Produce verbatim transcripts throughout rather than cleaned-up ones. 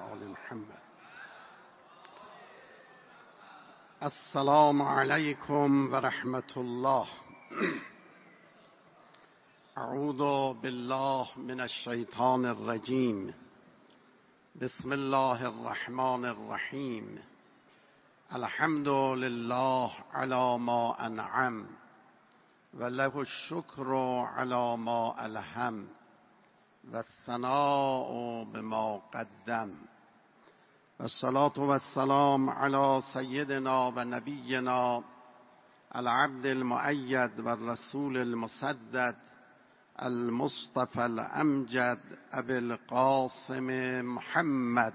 آل محمد. السلام علیکم و رحمت الله. اعوذ بالله من الشیطان الرجیم. بسم الله الرحمن الرحیم. الحمد لله علی ما انعم و له الشکر علی ما الهم و الثناء بما قدم و الصلاة و السلام علی سیدنا و نبینا العبد المؤید و الرسول المسدد المصطفى الامجد ابی القاسم محمد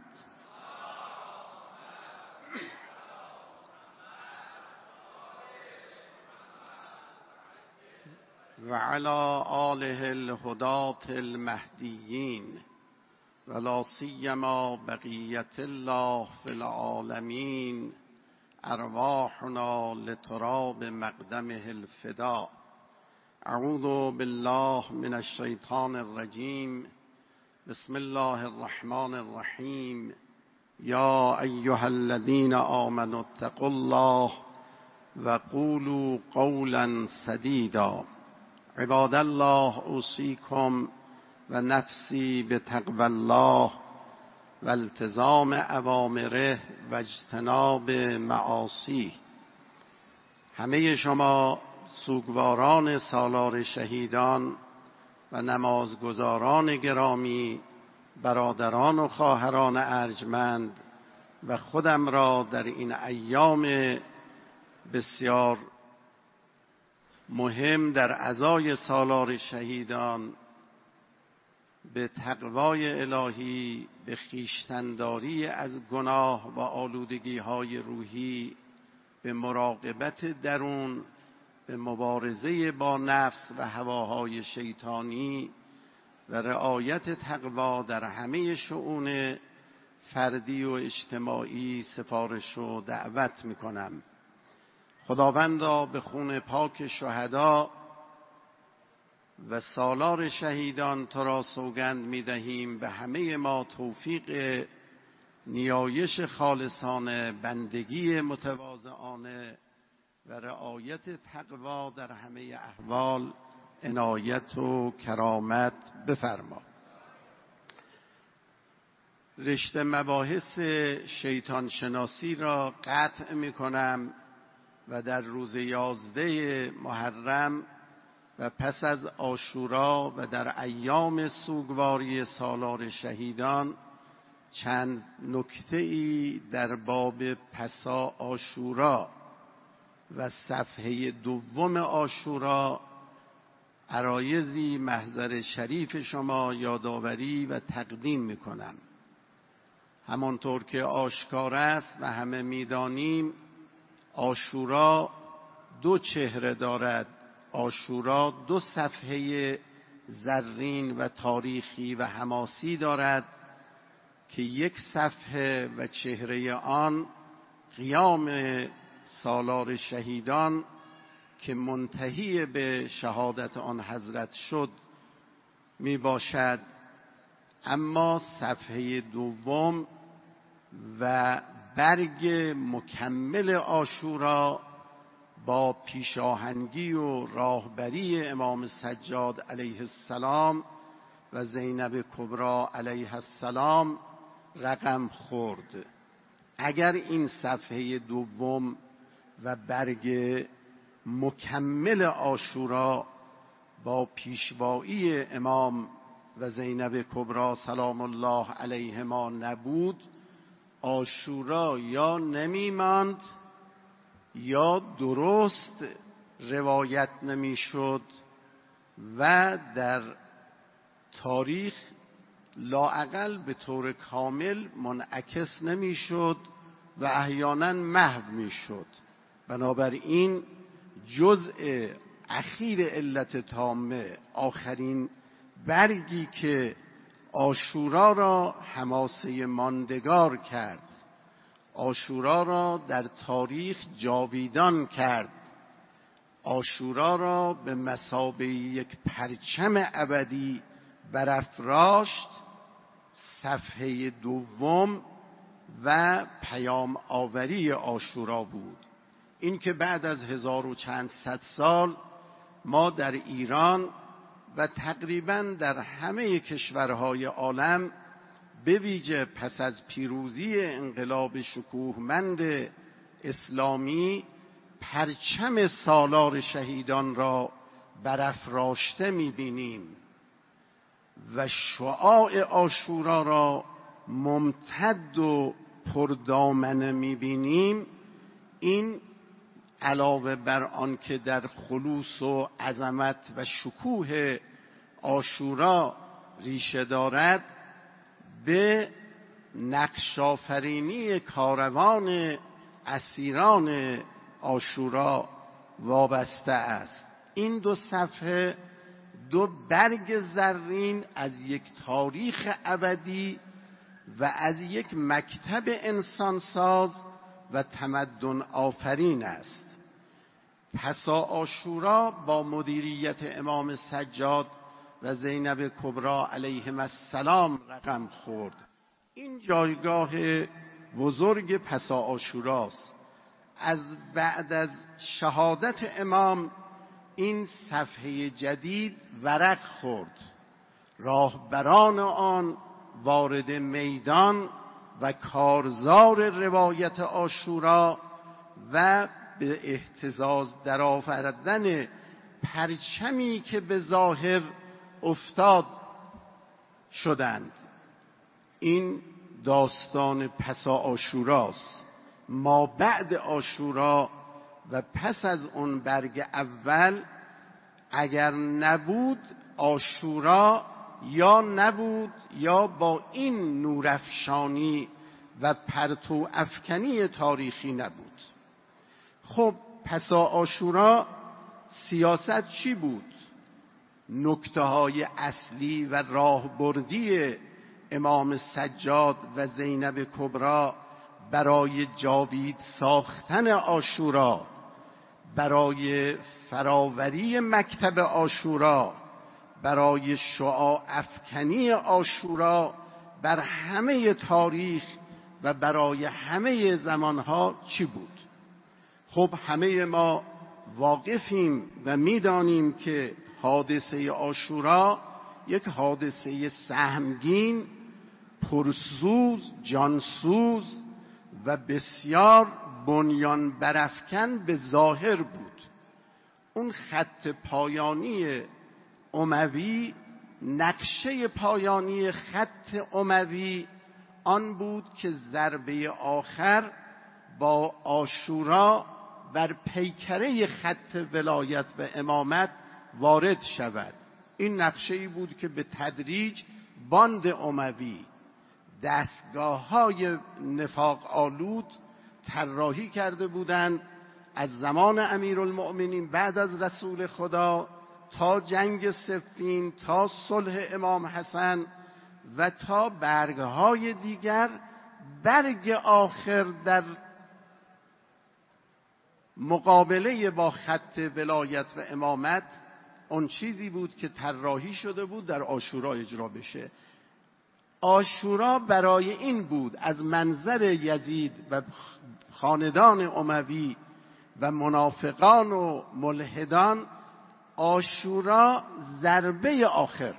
و علی آله الهداة المهدیین و لا سیما بقیت الله فی العالمین ارواحنا لتراب مقدمه الفداء. اعوذ بالله من الشیطان الرجیم. بسم الله الرحمن الرحیم. یا ایها الذین آمنوا اتقوا الله و قولوا قولا سدیدا. عباد الله اوصیکم و نفسی بتقوی الله و التزام اوامره و اجتناب معاصیه. همه شما سوگواران سالار شهیدان و نمازگزاران گرامی، برادران و خواهران ارجمند و خودم را در این ایام بسیار مهم در عزای سالار شهیدان به تقوای الهی، به خویشتن‌داری از گناه و آلودگی‌های روحی، به مراقبت درون، به مبارزه با نفس و هواهای شیطانی و رعایت تقوا در همه شؤون فردی و اجتماعی سفارش و دعوت می‌کنم. خداوندا به خون پاک شهدا و سالار شهیدان تو را سوگند می‌دهیم به همه ما توفیق نیایش خالصانه، بندگی متواضعانه و رعایت تقوا در همه احوال عنایت و کرامت بفرما. رشته مباحث شیطان شناسی را قطع می‌کنم و در روز یازده محرم و پس از عاشورا و در ایام سوگواری سالار شهیدان چند نکته‌ای در باب پسا عاشورا و صفحه دوم عاشورا عرایضی محضر شریف شما یادآوری و تقدیم می‌کنم. همانطور که آشکار است و همه می‌دانیم، عاشورا دو چهره دارد. عاشورا دو صفحه زرین و تاریخی و حماسی دارد که یک صفحه و چهره آن قیام سالار شهیدان که منتهی به شهادت آن حضرت شد می باشد، اما صفحه دوم و برگ مکمل عاشورا با پیشاهنگی و راهبری امام سجاد علیه السلام و زینب کبری علیه السلام رقم خورد. اگر این صفحه دوم و برگ مکمل عاشورا با پیشوایی امام و زینب کبری سلام الله علیهما نبود، عاشورا یا نمی ماند یا درست روایت نمی شد و در تاریخ لااقل به طور کامل منعکس نمی شد و احیانا محو می شد. بنابراین جزء اخیر علت تامه، آخرین برگی که عاشورا را حماسه ماندگار کرد، عاشورا را در تاریخ جاویدان کرد، عاشورا را به مثابه یک پرچم ابدی برافراشت، صفحه دوم و پیام آوری عاشورا بود. این که بعد از هزار و چند صد سال ما در ایران و تقریباً در همه کشورهای عالم به ویژه پس از پیروزی انقلاب شکوهمند اسلامی پرچم سالار شهیدان را برافراشته می‌بینیم و شعاع عاشورا را ممتد و پردامنه می‌بینیم. این علاوه بر آن که در خلوص و عظمت و شکوه عاشورا ریشه دارد، به نقش آفرینی کاروان اسیران عاشورا وابسته است. این دو صفحه دو برگ زرین از یک تاریخ ابدی و از یک مکتب انسانساز و تمدن آفرین است. پسا عاشورا با مدیریت امام سجاد و زینب کبری علیهم السلام رقم خورد. این جایگاه بزرگ پسا عاشوراست. از بعد از شهادت امام این صفحه جدید ورق خورد. راهبران آن وارد میدان و کارزار روایت عاشورا و به اهتزاز درآوردن پرچمی که به ظاهر افتاد شدند. این داستان پسا عاشوراست. ما بعد عاشورا و پس از اون برگ اول اگر نبود عاشورا یا نبود یا با این نورافشانی و پرتو افکنی تاریخی نبود. خب پسا عاشورا سیاست چی بود؟ نکته های اصلی و راهبردی امام سجاد و زینب کبری برای جاوید ساختن عاشورا، برای فراوری مکتب عاشورا، برای شعاع افکنی عاشورا بر همه تاریخ و برای همه زمانها چی بود؟ خب همه ما واقفیم و میدانیم که حادثه عاشورا یک حادثه سهمگین، پرسوز، جانسوز و بسیار بنیان برافکن به ظاهر بود. اون خط پایانی اموی، نقشه پایانی خط اموی آن بود که ضربه آخر با عاشورا بر پیکره خط ولایت و امامت وارد شود. این نقشه‌ای بود که به تدریج باند اموی، دستگاه‌های نفاق آلود طراحی کرده بودند از زمان امیرالمؤمنین بعد از رسول خدا تا جنگ صفین، تا صلح امام حسن و تا برگ‌های دیگر. برگ آخر در مقابله با خط ولایت و امامت اون چیزی بود که طراحی شده بود در عاشورا اجرا بشه. عاشورا برای این بود از منظر یزید و خاندان اموی و منافقان و ملحدان، عاشورا ضربه آخر،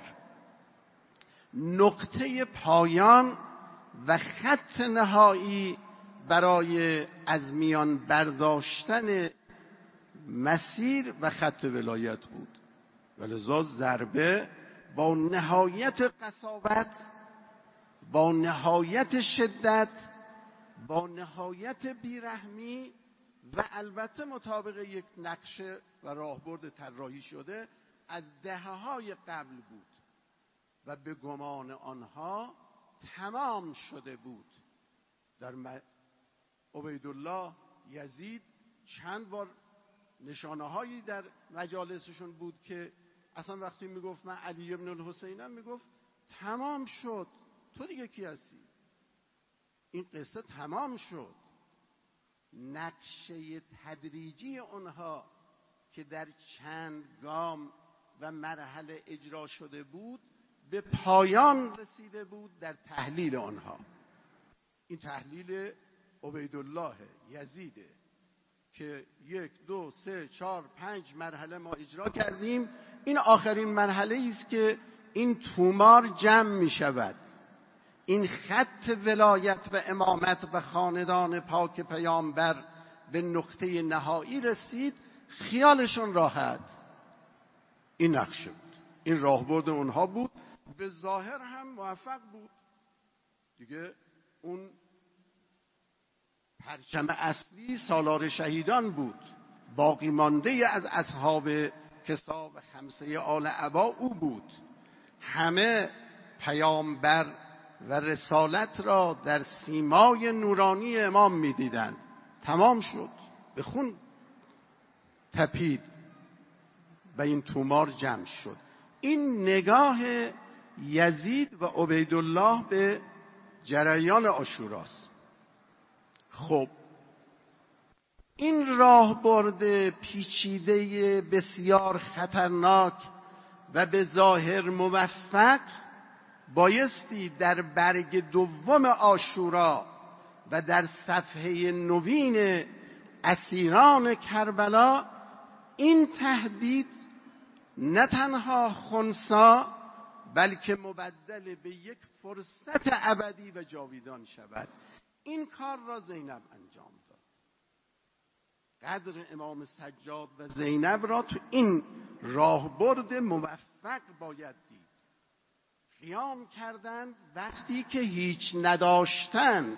نقطه پایان و خط نهایی برای از میان برداشتن مسیر و خط ولایت بود. ولذا ضربه با نهایت قساوت، با نهایت شدت، با نهایت بیرحمی و البته مطابق یک نقشه و راهبرد طراحی شده از دهه‌های قبل بود و به گمان آنها تمام شده بود. در عبیدالله یزید چند بار نشانه‌هایی در مجالسشون بود که اصلا وقتی میگفت من علی ابن الحسینم میگفت تمام شد، تو دیگه کی هستی؟ این قصه تمام شد. نقشه تدریجی اونها که در چند گام و مرحله اجرا شده بود به پایان رسیده بود در تحلیل آنها. این تحلیل عبیدالله یزیده که یک دو سه چهار پنج مرحله ما اجرا کردیم. این آخرین مرحله است که این تومار جمع می شود. این خط ولایت و امامت و خاندان پاک پیامبر به نقطه نهایی رسید. خیالشون راحت. این نقشه بود، این راهبرد اونها بود، به ظاهر هم موفق بود دیگه. اون پرچم اصلی سالار شهیدان بود، باقی مانده از اصحاب کسا و خمسه آل عبا او بود. همه پیامبر و رسالت را در سیمای نورانی امام می‌دیدند. تمام شد، به خون تپید و این تومار جمع شد. این نگاه یزید و عبیدالله به جریان عاشوراست. خب این راهبرد پیچیده بسیار خطرناک و به ظاهر موفق بایستی در برگ دوم عاشورا و در صفحه نوین اسیران کربلا این تهدید نه تنها خنثی بلکه مبدل به یک فرصت ابدی و جاویدان شود. این کار را زینب انجام داد. قدر امام سجاد و زینب را تو این راهبرد موفق باید دید. قیام کردند وقتی که هیچ نداشتند.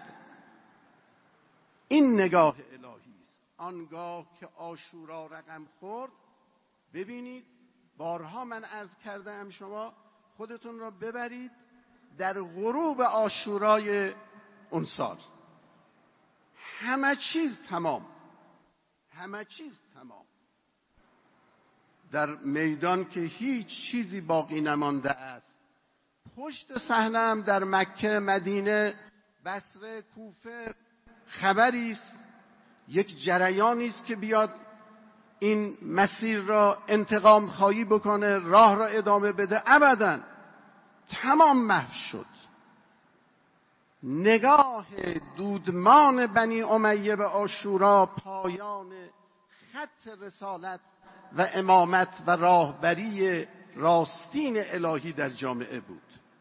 این نگاه الهی است. آنگاه که عاشورا رقم خورد، ببینید بارها من عرض کردم، شما خودتون را ببرید در غروب عاشورای اون سال. همه چیز تمام، همه چیز تمام. در میدان که هیچ چیزی باقی نمانده است. پشت صحنه هم در مکه، مدینه، بصره، کوفه خبری است، یک جریانی است که بیاد این مسیر را انتقام خواهی بکنه، راه را ادامه بده. ابداً تمام محو شد. نگاه دودمان بنی امیه به عاشورا پایان خط رسالت و امامت و راهبری راستین الهی در جامعه بود.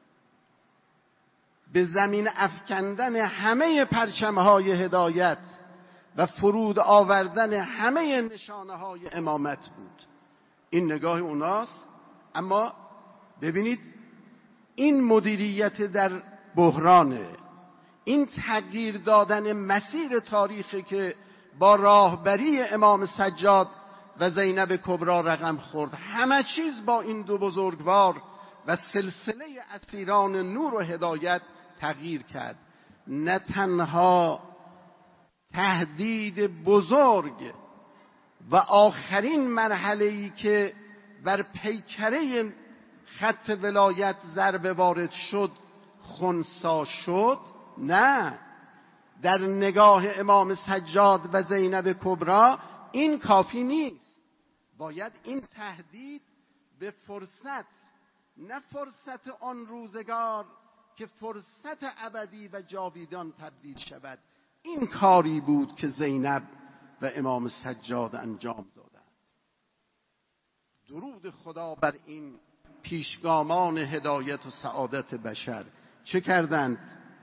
به زمین افکندن همه پرچمهای هدایت و فرود آوردن همه نشانه های امامت بود. این نگاه اوناست. اما ببینید این مدیریت در بحرانه، این تغییر دادن مسیر تاریخی که با راهبری امام سجاد و زینب کبرا رقم خورد، همه چیز با این دو بزرگوار و سلسله اسیران نور و هدایت تغییر کرد. نه تنها تهدید بزرگ و آخرین مرحله‌ای که بر پیکره خط ولایت ضربه وارد شد خنثی شد، نه، در نگاه امام سجاد و زینب کبرا این کافی نیست. باید این تهدید به فرصت، نه فرصت آن روزگار که فرصت ابدی و جاویدان تبدیل شود. این کاری بود که زینب و امام سجاد انجام دادند. درود خدا بر این پیشگامان هدایت و سعادت بشر. چه کردند؟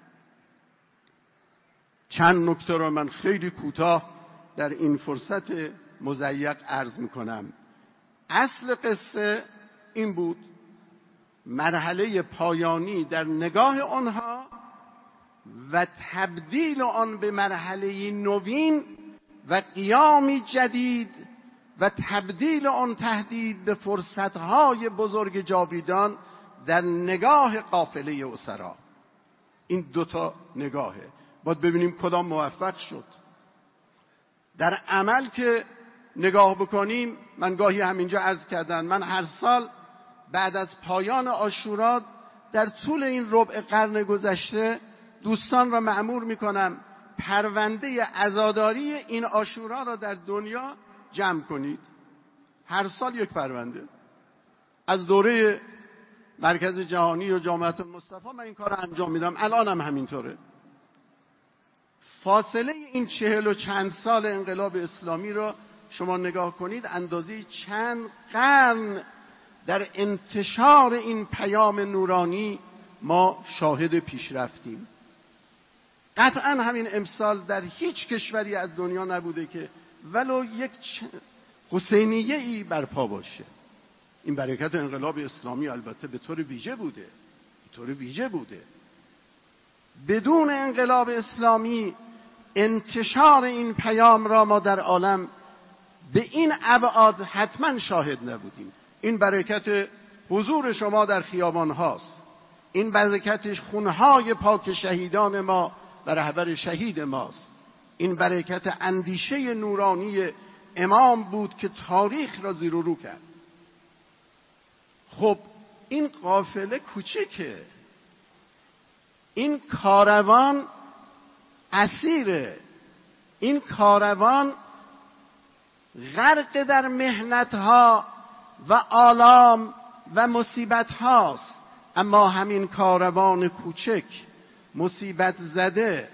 چند نکته را من خیلی کوتاه در این فرصت مضیق عرض میکنم. اصل قصه این بود، مرحله پایانی در نگاه آنها و تبدیل آن به مرحله نوین و قیامی جدید و تبدیل آن تهدید به فرصتهای بزرگ جاویدان در نگاه قافله اسرا. این دوتا نگاهه. باید ببینیم کدام موفق شد. در عمل که نگاه بکنیم، من گاهی همینجا عرض کردم، من هر سال بعد از پایان عاشورا در طول این ربع قرن گذشته دوستان را مأمور میکنم پرونده عزاداری این عاشورا را در دنیا جمع کنید. هر سال یک پرونده. از دوره مرکز جهانی و جامعه المصطفی من این کار رو انجام میدم، الانم همینطوره. فاصله این چهل و چند سال انقلاب اسلامی رو شما نگاه کنید، اندازه چند قرن در انتشار این پیام نورانی ما شاهد پیشرفتیم. قطعا همین امسال در هیچ کشوری از دنیا نبوده که ولو یک حسینیه ای برپا باشه. این برکت انقلاب اسلامی البته به طور ویژه بوده، به طور ویژه بوده. بدون انقلاب اسلامی انتشار این پیام را ما در عالم به این ابعاد حتما شاهد نبودیم. این برکت حضور شما در خیابان هاست، این برکتش خونهای پاک شهیدان ما و رهبر شهید ماست، این برکت اندیشه نورانی امام بود که تاریخ را زیر و رو کرد. خب این قافله کوچکه، این کاروان اسیره، این کاروان غرق در محنتها و آلام و مصیبت هاست، اما همین کاروان کوچک مصیبت زده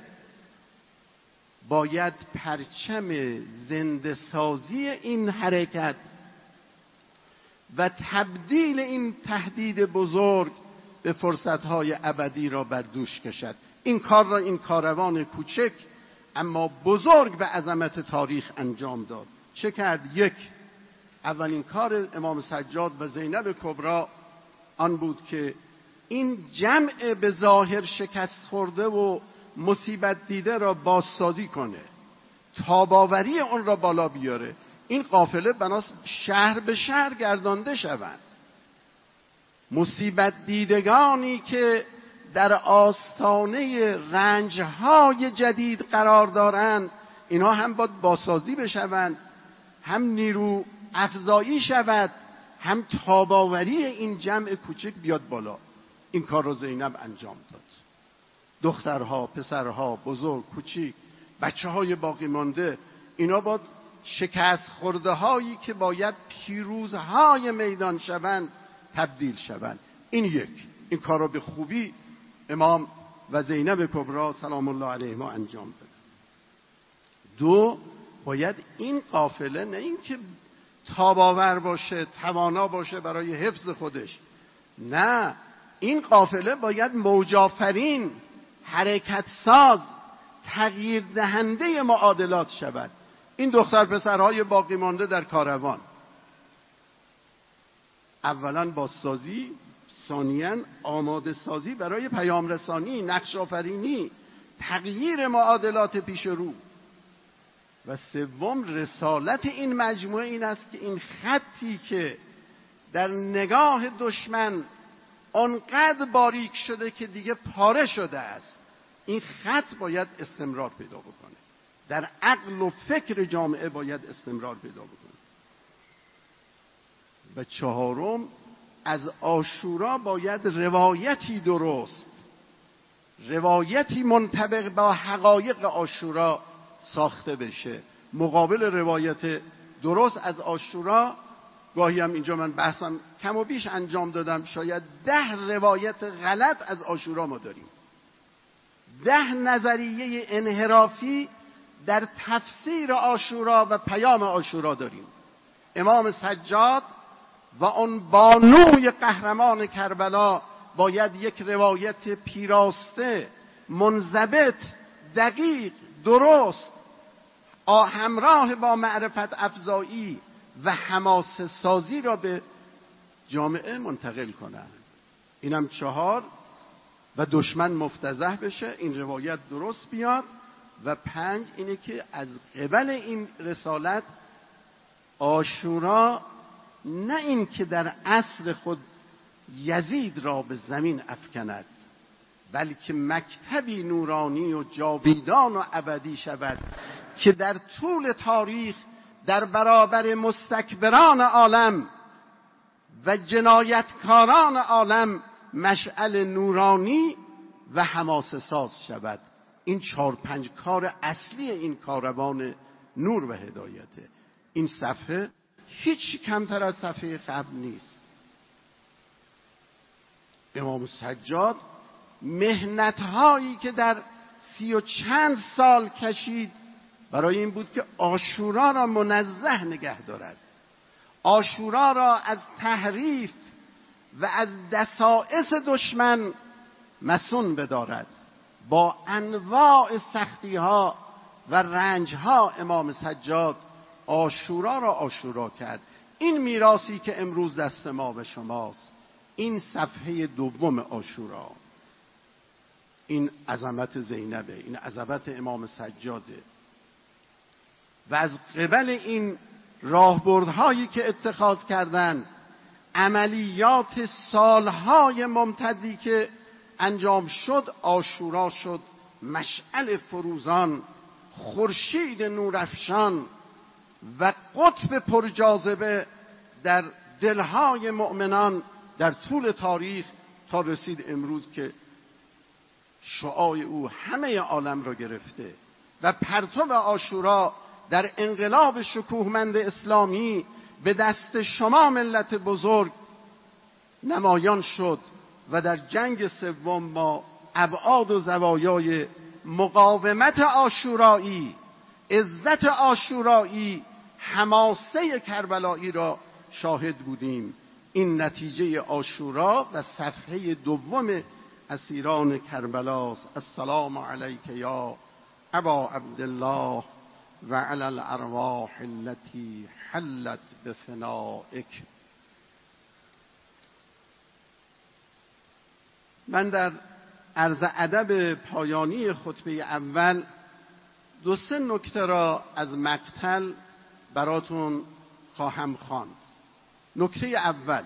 باید پرچم زنده سازی این حرکت و تبدیل این تهدید بزرگ به فرصتهای ابدی را بر دوش کشد. این کار را این کاروان کوچک اما بزرگ به عظمت تاریخ انجام داد. چه کرد؟ یک، اولین کار امام سجاد و زینب کبری آن بود که این جمع به ظاهر شکست خورده و مصیبت دیده را بازسازی کنه، تاباوری اون را بالا بیاره. این قافله بناس شهر به شهر گردانده شوند. مصیبت دیدگانی که در آستانه رنجهای جدید قرار دارند، اینا هم باید بازسازی بشوند، هم نیرو افزایی شود، هم تاباوری این جمع کوچک بیاد بالا. این کار رو زینب انجام داد. دخترها، پسرها، بزرگ، کوچیک، بچه های باقی مانده، اینا باید شکست خورده هایی که باید پیروزهای میدان شوند تبدیل شوند. این یک، این کار رو به خوبی امام و زینب کبری سلام الله علیهما انجام داد. دو، باید این قافله نه اینکه تاباور باشه، توانا باشه برای حفظ خودش، نه، این قافله باید موجافرین، حرکت ساز، تغییر دهنده معادلات شود. این دختر پسرهای باقی مانده در کاروان، اولا بازسازی، ثانیاً آماده سازی برای پیام رسانی، نقش آفرینی، تغییر معادلات پیش رو، و سوم رسالت این مجموعه این است که این خطی که در نگاه دشمن آنقدر باریک شده که دیگه پاره شده است، این خط باید استمرار پیدا بکنه، در عقل و فکر جامعه باید استمرار پیدا بکنه. و چهارم، از عاشورا باید روایتی درست، روایتی منطبق با حقایق عاشورا ساخته بشه. مقابل روایت درست از عاشورا، گاهی هم اینجا من بحثم کم و بیش انجام دادم، شاید ده روایت غلط از عاشورا ما داریم، ده نظریه انحرافی در تفسیر عاشورا و پیام عاشورا داریم. امام سجاد و آن بانوی قهرمان کربلا باید یک روایت پیراسته، منضبط، دقیق، درست، همراه با معرفت افزایی و حماسه سازی را به جامعه منتقل کنند. اینم چهار، و دشمن مفتضح بشه، این روایت درست بیاد. و پنج، اینه که از قبل این رسالت عاشورا نه این که در عصر خود یزید را به زمین افکند، بلکه مکتبی نورانی و جاویدان و ابدی شود که در طول تاریخ در برابر مستکبران عالم و جنایتکاران عالم مشعل نورانی و حماسه ساز شود. این چهار پنج کار اصلی این کاروان نور و هدایته. این صفحه هیچ کمتر از صفحه قبل نیست. امام سجاد مهنت‌هایی که در سی و چند سال کشید برای این بود که عاشورا را منزه نگه دارد، عاشورا را از تحریف و از دسائس دشمن مصون بدارد. با انواع سختی‌ها و رنج‌ها امام سجاد عاشورا را عاشورا کرد. این میراثی که امروز دست ما و شماست، این صفحه دوم عاشورا، این عظمت زینبه، این عظمت امام سجاده. و از قبل این راهبردهایی که اتخاذ کردند، عملیات سالهای ممتدی که انجام شد، عاشورا شد مشعل فروزان، خورشید نورافشان و قطب پرجاذبه در دلهای مؤمنان در طول تاریخ، تا رسید امروز که شعاع او همه عالم را گرفته و پرتو عاشورا در انقلاب شکوهمند اسلامی به دست شما ملت بزرگ نمایان شد و در جنگ سوم ما ابعاد و زوایای مقاومت عاشورایی، عزت عاشورایی، حماسه کربلایی را شاهد بودیم. این نتیجه عاشورا و صفحه دوم اسیران کربلاست. السلام علیک یا ابا عبدالله و علی الارواح التي حلت بفنائک. من در عرض ادب پایانی خطبه اول دو سه نکته را از مقتل براتون خواهم خواند. نکته اول،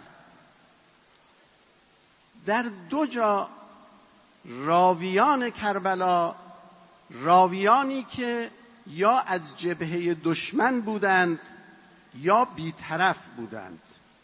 در دو جا راویان کربلا، راویانی که یا از جبهه دشمن بودند یا بیطرف بودند،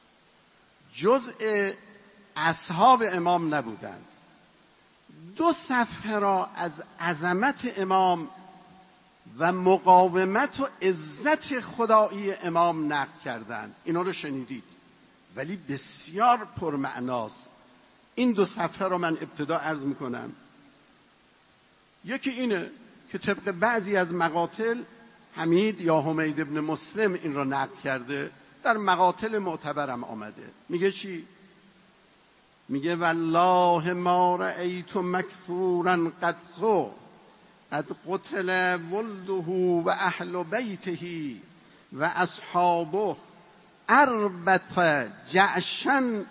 جزء اصحاب امام نبودند، دو صفحه را از عظمت امام و مقاومت و عزت خدایی امام نقل کردند. اینا رو شنیدید، ولی بسیار پرمعناست. این دو صفحه را من ابتدا عرض میکنم. یکی اینه که طبق بعضی از مقاتل حمید یا حمید ابن مسلم این را نقل کرده، در مقاتل معتبرم آمده. میگه چی؟ میگه والله ما رأیت مکثورا قد خو قد قتل ولده و اهل بیته و اصحابه اربط جعشن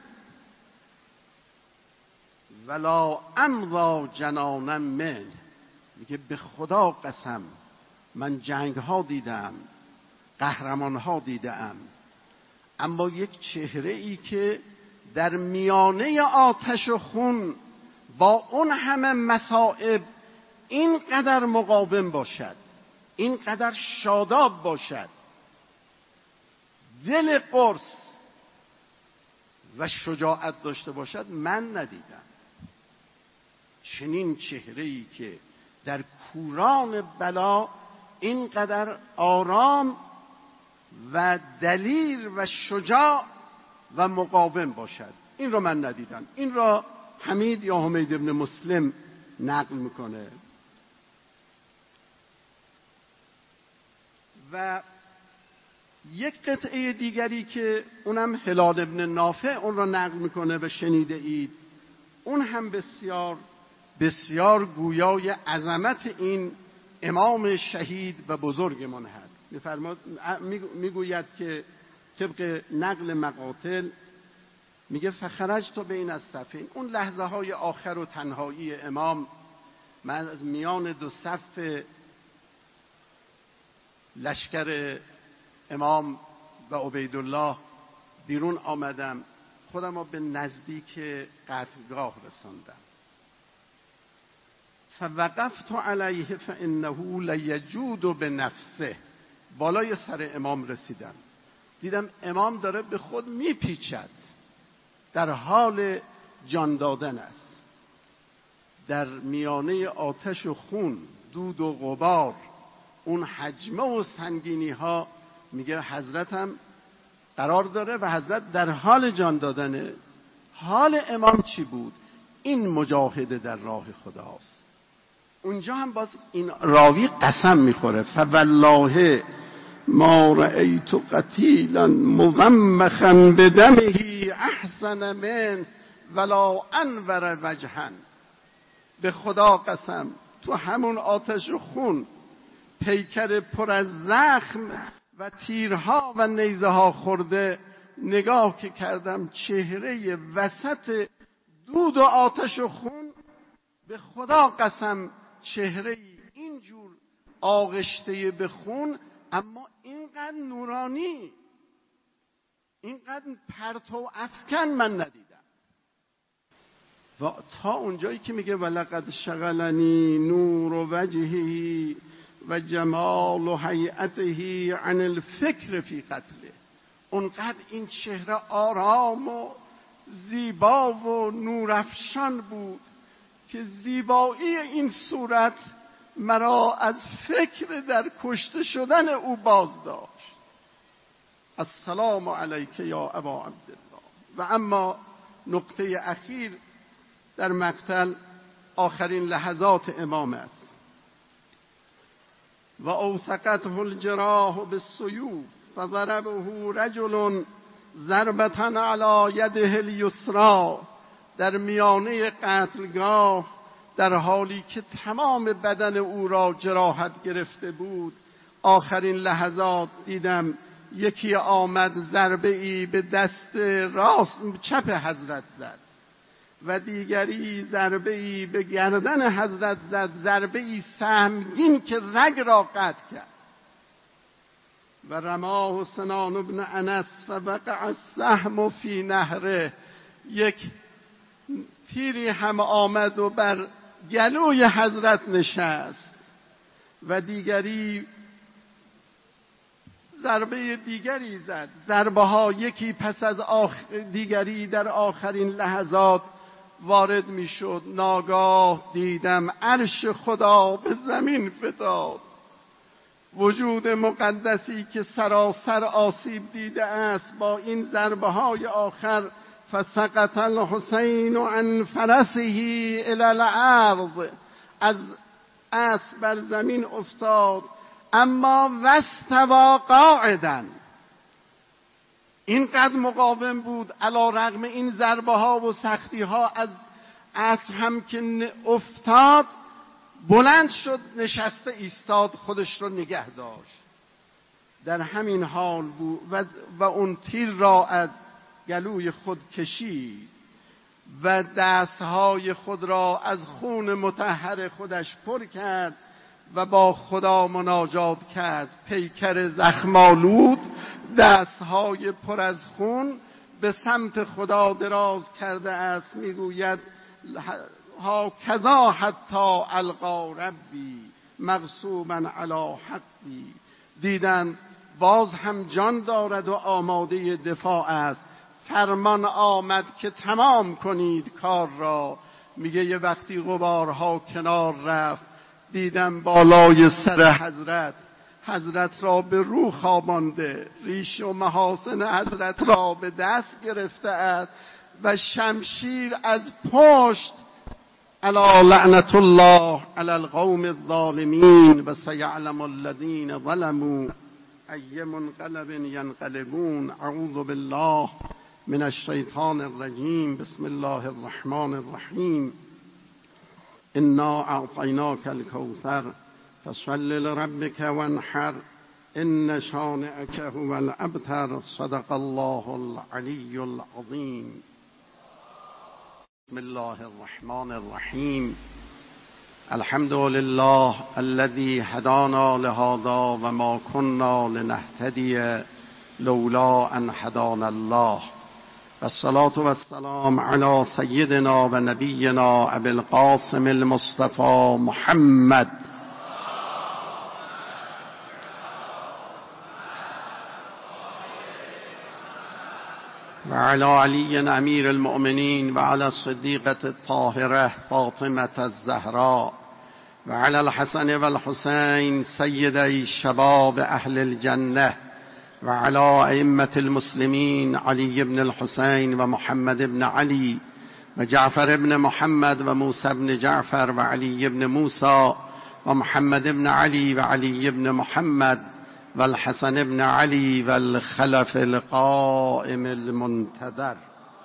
ولا امضا جنانا من. میگه به خدا قسم من جنگ ها دیدم، قهرمان ها دیدم، اما یک چهره ای که در میانه آتش و خون با اون همه مصائب اینقدر مقاوم باشد، اینقدر شاداب باشد، دل قرص و شجاعت داشته باشد، من ندیدم. چنین چهره‌ای که در کوران بلا اینقدر آرام و دلیر و شجاع و مقاوم باشد، این را من ندیدم. این را حمید یا حمید ابن مسلم نقل میکنه. و یک قطعه دیگری که اونم هلال ابن نافع اون را نقل میکنه و شنیده اید، اون هم بسیار بسیار گویای عظمت این امام شهید و بزرگمان هست. میفرماد میگوید که طبق نقل مقاتل میگه فخرجت بین الصفین، اون لحظه های آخر و تنهایی امام، من از میان دو صف لشکر امام و عبیدالله بیرون آمدم، خودم را به نزدیک قتلگاه رساندم. فوقفت علیه فانه لیجود بنفسه، بالای سر امام رسیدم، دیدم امام داره به خود میپیچد، در حال جان دادن است، در میانه آتش و خون، دود و غبار، اون حجمه و سنگینی ها. میگه حضرتم قرار داره و حضرت در حال جان دادنه. حال امام چی بود؟ این مجاهده در راه خداست. اونجا هم باز این راوی قسم میخوره، فوالله ما رأیت قتیلا مومخا بدمه احسن من ولا انور وجها. به خدا قسم تو همون آتش و خون پیکر پر از زخم و تیرها و نیزه ها خورده نگاه که کردم، چهره وسط دود و آتش و خون، به خدا قسم چهره اینجور آغشته به خون، اما اینقدر نورانی، اینقدر پرتو افکن من ندیدم. و تا اونجایی که میگه ولقد شغلنی نور وجهه و جمال هیئته عن الفکر فی قتله، اونقدر این چهره آرام و زیبا و نورافشان بود که زیبایی این صورت مرا از فکر در کشته شدن او باز داشت. السلام علیک یا ابا عبدالله. و اما نقطه اخیر در مقتل آخرین لحظات امام است. و اوثقته الجراح بالسیوف فضربه رجل ضربة علی یده الیسری. در میانه قتلگاه در حالی که تمام بدن او را جراحت گرفته بود، آخرین لحظات دیدم یکی آمد ضربه ای به دست راست چپ حضرت زد و دیگری ضربه ای به گردن حضرت زد، ضربه ای سهمگین که رگ را قطع کرد. و رماه سنان ابن انس فوقع السهم فی نهره. یک تیری هم آمد و بر گلوی حضرت نشست و دیگری ضربه دیگری زد. ضربه ها یکی پس از آخ... دیگری در آخرین لحظات وارد می شد. ناگاه دیدم عرش خدا به زمین فتاد. وجود مقدسی که سراسر آسیب دیده است با این ضربه های آخر، فسقط الحسین عن فرسه الی الارض، از اسب بر زمین افتاد، اما واستوی قاعدا. اینقدر مقاوم بود علی رغم این ضربه ها و سختی ها، از اسب هم که افتاد بلند شد، نشسته ایستاد، خودش رو نگه داشت. در همین حال بود و, و اون تیر را از گلوی خود کشید و دستهای خود را از خون مطهر خودش پر کرد و با خدا مناجات کرد. پیکر زخمالود، دستهای پر از خون، به سمت خدا دراز کرده است، میگوید ها کذا حتی القا ربی مغصوبا علی حقی. دیدن باز هم جان دارد و آماده دفاع است. فرمان آمد که تمام کنید کار را. میگه یه وقتی غبارها کنار رفت، دیدم بالای سر حضرت، حضرت را به رو خوابانده، ریش و محاسن حضرت را به دست گرفته است و شمشیر از پشت. الا لعنت الله علی القوم الظالمین و سیعلم الذین ظلموا ای منقلب ینقلبون. اعوذ بالله من الشیطان الرجیم. بسم الله الرحمن الرحیم. انا اعطیناک الکوثر فصل لربک وانحر ان شانئک هو الابتر. صدق الله العلی العظیم. بسم الله الرحمن الرحیم. الحمد لله الذي هدانا لهذا وما كنا لنهتدي لولا ان هدانا الله. والصلاة والسلام على سيدنا ونبينا أبي القاسم المصطفى محمد وعلى علي أمير المؤمنين وعلى الصديقة الطاهرة فاطمة الزهراء وعلى الحسن والحسين سيدي شباب أهل الجنة وعلى أئمة المسلمين علي بن الحسين ومحمد بن علي و جعفر ابن محمد و موسی ابن جعفر و علی ابن موسی و محمد ابن علی و علی ابن محمد و الحسن ابن علی و الخلف القائم المنتظر.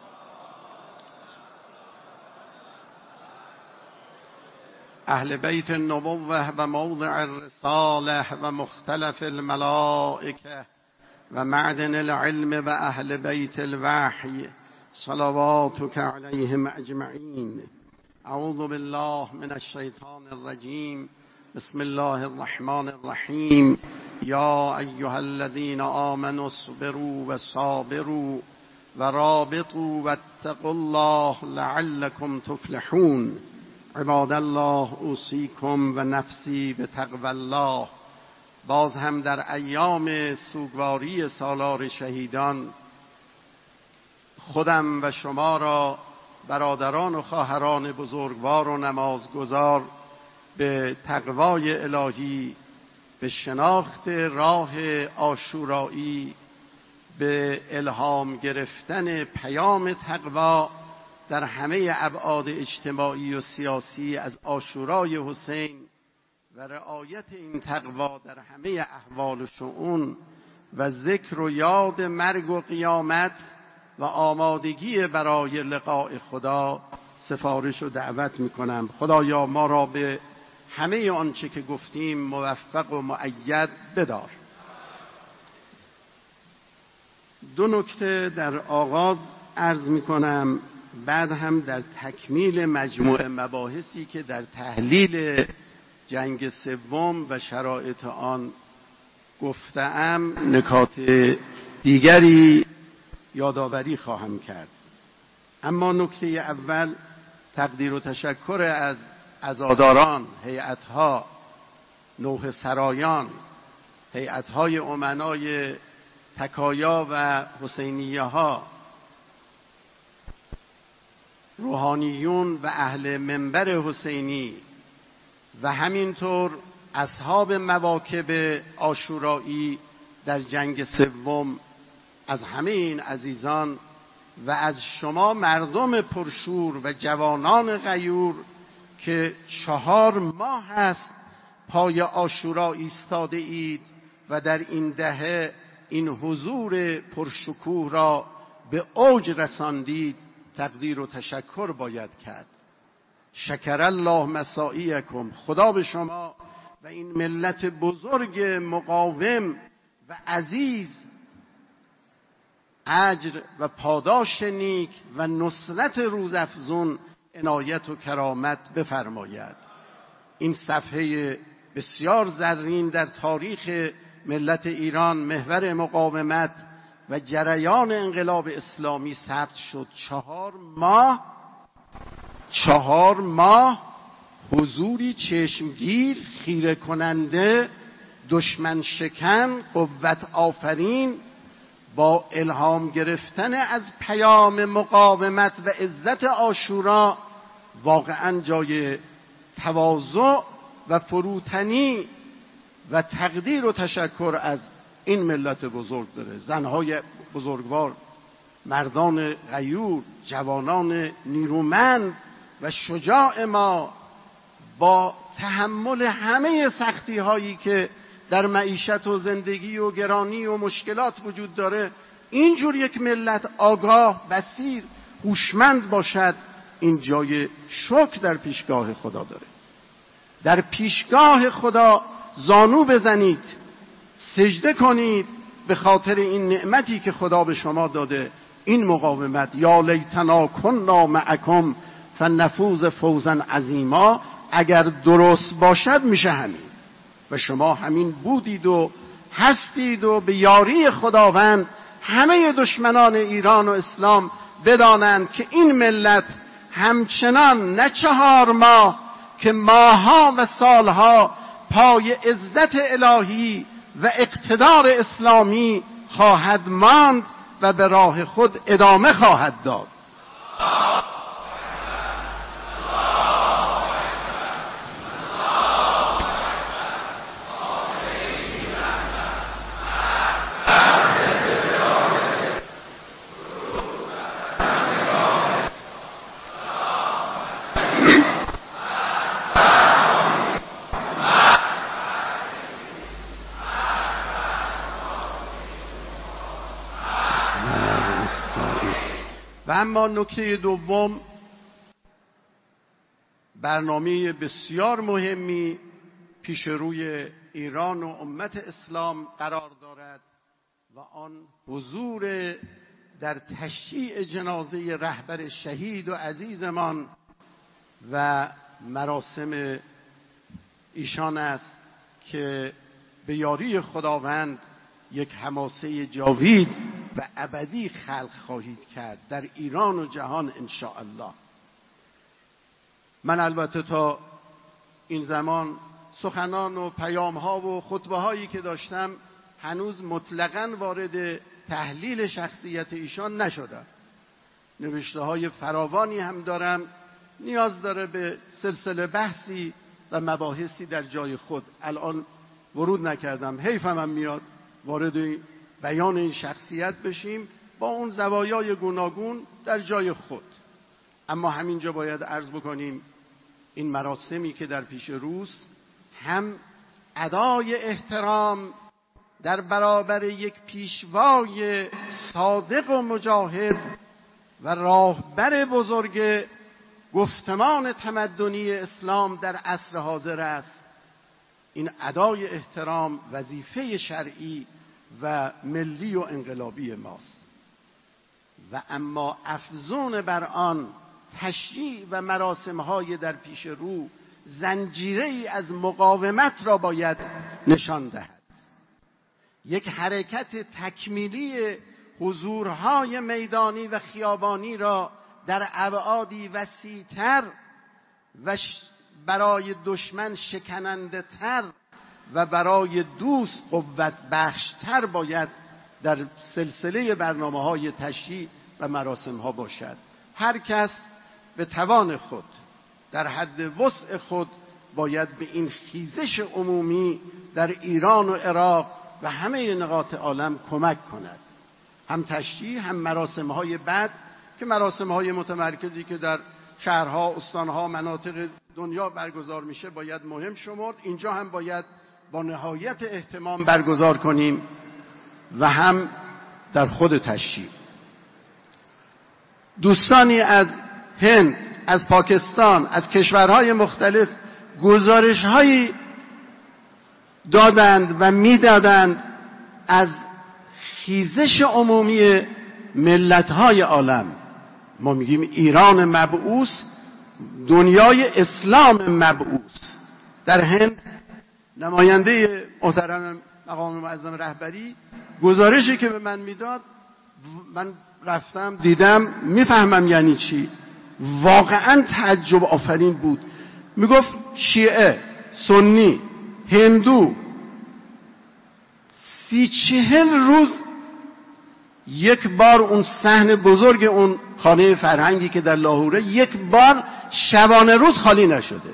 اهل بیت النبوة و موضع الرساله و مختلف الملائکه و معدن العلم و اهل بیت الوحی صلواتک علیهم اجمعین. اعوذ بالله من الشیطان الرجیم. بسم الله الرحمن الرحیم. یا ایها الذین آمنوا اصبروا و صابروا و رابطوا واتقوا الله لعلکم تفلحون. عباد الله اوصیکم و نفسی به تقوی الله. باز هم در ایام سوگواری سالار شهیدان خودم و شما را، برادران و خواهران بزرگوار و نمازگزار، به تقوای الهی، به شناخت راه عاشورایی، به الهام گرفتن پیام تقوا در همه ابعاد اجتماعی و سیاسی از عاشورای حسین و رعایت این تقوا در همه احوال و شؤون و ذکر و یاد مرگ و قیامت و آمادگی برای لقاء خدا سفارش و دعوت میکنم. خدایا ما را به همه آنچه که گفتیم موفق و مؤید بدار. دو نکته در آغاز عرض میکنم، بعد هم در تکمیل مجموع مباحثی که در تحلیل جنگ سوم و شرایط آن گفتم نکات دیگری یادآوری خواهم کرد. اما نکته اول تقدیر و تشکر از عزاداران، هیئت‌ها، نوحه سرایان، هیئت‌های امنای تکایا و حسینیه ها، روحانیون و اهل منبر حسینی و همینطور اصحاب مواکب عاشورایی در جنگ سوم، از همه این عزیزان و از شما مردم پرشور و جوانان غیور که چهار ماه است پای عاشورا ایستاده اید و در این دهه این حضور پرشکوه را به اوج رساندید، تقدیر و تشکر باید کرد. شکر الله مساعیکم. خدا به شما و این ملت بزرگ مقاوم و عزیز اجر و پاداش نیک و نصرت روزافزون عنایت و کرامت بفرماید. این صفحه بسیار زرین در تاریخ ملت ایران، محور مقاومت و جریان انقلاب اسلامی ثبت شد. چهار ماه چهار ماه حضوری چشمگیر، خیره کننده، دشمن شکن، قوت آفرین، با الهام گرفتن از پیام مقاومت و عزت عاشورا واقعا جای تواضع و فروتنی و تقدیر و تشکر از این ملت بزرگ داره. زنهای بزرگوار، مردان غیور، جوانان نیرومند و شجاع ما با تحمل همه سختی هایی که در معیشت و زندگی و گرانی و مشکلات وجود داره، اینجور یک ملت آگاه، بصیر، هوشمند باشد، این جای شکر در پیشگاه خدا داره. در پیشگاه خدا زانو بزنید، سجده کنید به خاطر این نعمتی که خدا به شما داده، این مقاومت. یا لیتنا کنا معکم فنفوز فوزا عظیما. اگر درست باشد میشه همین، و شما همین بودید و هستید و به یاری خداوند همه دشمنان ایران و اسلام بدانند که این ملت همچنان نه چهار ماه که ماهها و سالها پای عزت الهی و اقتدار اسلامی خواهد ماند و به راه خود ادامه خواهد داد. و اما نکته دوم، برنامه بسیار مهمی پیش روی ایران و امت اسلام قرار دارد و آن حضور در تشییع جنازه رهبر شهید و عزیزمان و مراسم ایشان است که به یاری خداوند یک حماسه جاوید و ابدی خلق خواهید کرد در ایران و جهان ان شاء الله. من البته تا این زمان سخنان و پیام‌ها و خطبه‌هایی که داشتم هنوز مطلقاً وارد تحلیل شخصیت ایشان نشدم. نوشته‌های فراوانی هم دارم، نیاز داره به سلسله بحثی و مباحثی در جای خود. الان ورود نکردم، حیفم هم میاد وارد بیان این شخصیت بشیم با اون زوایای گوناگون در جای خود. اما همینجا باید عرض بکنیم این مراسمی که در پیش روست هم ادای احترام در برابر یک پیشوای صادق و مجاهد و راهبر بزرگ گفتمان تمدنی اسلام در عصر حاضر است. این ادای احترام وظیفه شرعی و ملی و انقلابی ماست و اما افزون بر آن تشییع و مراسم‌های در پیش رو زنجیره‌ای از مقاومت را باید نشان دهد. یک حرکت تکمیلی حضورهای میدانی و خیابانی را در ابعادی وسیع‌تر و برای دشمن شکننده تر و برای دوست قوت بخشتر باید در سلسله برنامه‌های تشییع و مراسم‌ها باشد. هر کس به توان خود در حد وسع خود باید به این خیزش عمومی در ایران و عراق و همه نقاط عالم کمک کند. هم تشییع هم مراسم‌های بعد که مراسم‌های متمرکزی که در شهرها، استانها، مناطق دنیا برگزار میشه باید مهم شمرد. اینجا هم باید با نهایت اهتمام برگزار کنیم و هم در خود تشییع. دوستانی از هند، از پاکستان، از کشورهای مختلف گزارش‌هایی دادند و میدادند از خیزش عمومی ملت‌های عالم. ما میگیم ایران مبعوث، دنیای اسلام مبعوث. در هند نماینده محترم مقام معظم رهبری گزارشی که به من میداد، من رفتم دیدم میفهمم یعنی چی، واقعا تعجب آفرین بود. میگفت شیعه، سنی، هندو سی چهل روز یک بار اون صحن بزرگ اون خانه فرهنگی که در لاهوره یک بار شبانه روز خالی نشده.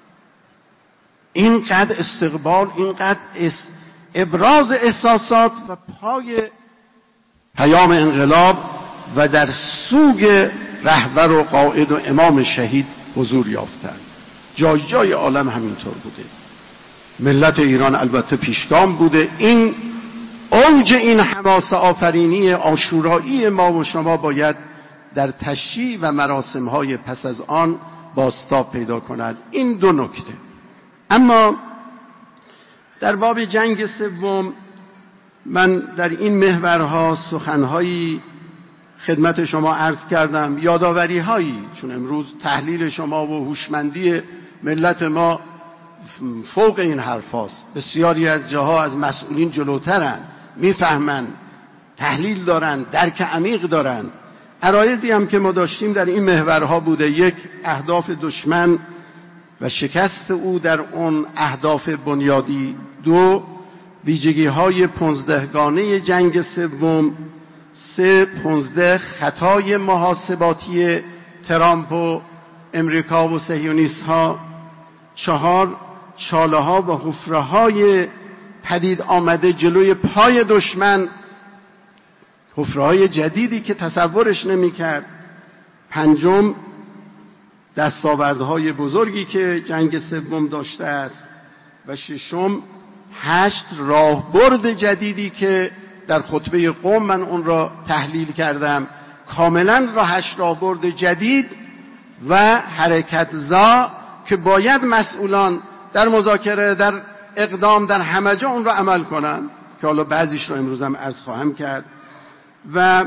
اینقدر استقبال، اینقدر ابراز احساسات و پای پیام انقلاب و در سوگ رهبر و قائد و امام شهید حضور یافتند. جای جای عالم همینطور بوده. ملت ایران البته پیشگام بوده. این اوج این حماسه آفرینی عاشورایی ما و شما باید در تشییع و مراسم‌های پس از آن بازتاب پیدا کند. این دو نکته. اما در باب جنگ سوم من در این محورها سخنهایی خدمت شما عرض کردم، یاداوری‌هایی، چون امروز تحلیل شما و هوشمندی ملت ما فوق این حرفاست. بسیاری از جاها از مسئولین جلوترن، میفهمن، تحلیل دارن، درک عمیق دارن. عرایضی هم که ما داشتیم در این محورها بوده: یک، اهداف دشمن و شکست او در اون اهداف بنیادی. دو، ویژگی‌های پانزدهگانه جنگ سوم. سه، پانزده، خطای محاسباتی ترامپ و امریکا و صهیونیست‌ها. چهار، چاله‌ها و حفره‌های پدید آمده جلوی پای دشمن، حفره‌های جدیدی که تصورش نمی‌کرد. پنجم، دستاوردهای بزرگی که جنگ سوم داشته است. و ششم، هشت راهبرد جدیدی که در خطبه قم من اون را تحلیل کردم کاملا راهش را برد جدید و حرکت زا که باید مسئولان در مذاکره، در اقدام، در همه جا اون را عمل کنند که حالا بعضیش رو امروز هم عرض خواهم کرد. و